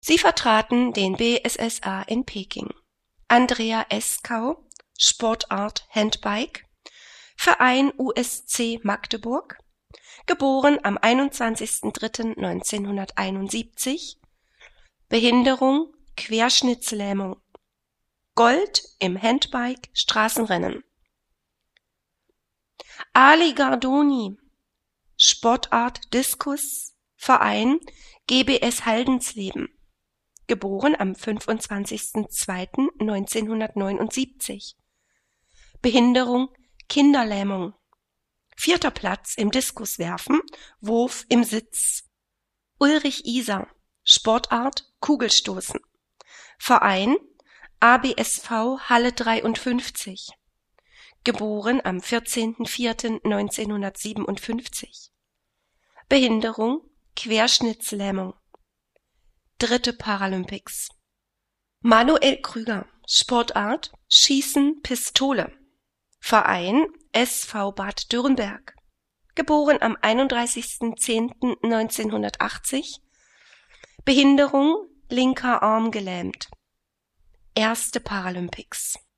Sie vertraten den BSSA in Peking. Andrea Eskau, Sportart Handbike, Verein USC Magdeburg, geboren am 21.03.1971, Behinderung, Querschnittslähmung, Gold im Handbike Straßenrennen. Ali Gardoni, Sportart Diskus, Verein GBS Haldensleben, geboren am 25.02.1979, Behinderung, Kinderlähmung, 4. Platz im Diskuswerfen, Wurf im Sitz. Ulrich Iser, Sportart Kugelstoßen, Verein ABSV Halle 53, geboren am 14.04.1957, Behinderung, Querschnittslähmung, 3. Paralympics. Manuel Krüger, Sportart Schießen Pistole, Verein SV Bad Dürrenberg, geboren am 31.10.1980, Behinderung, linker Arm gelähmt, 1. Paralympics.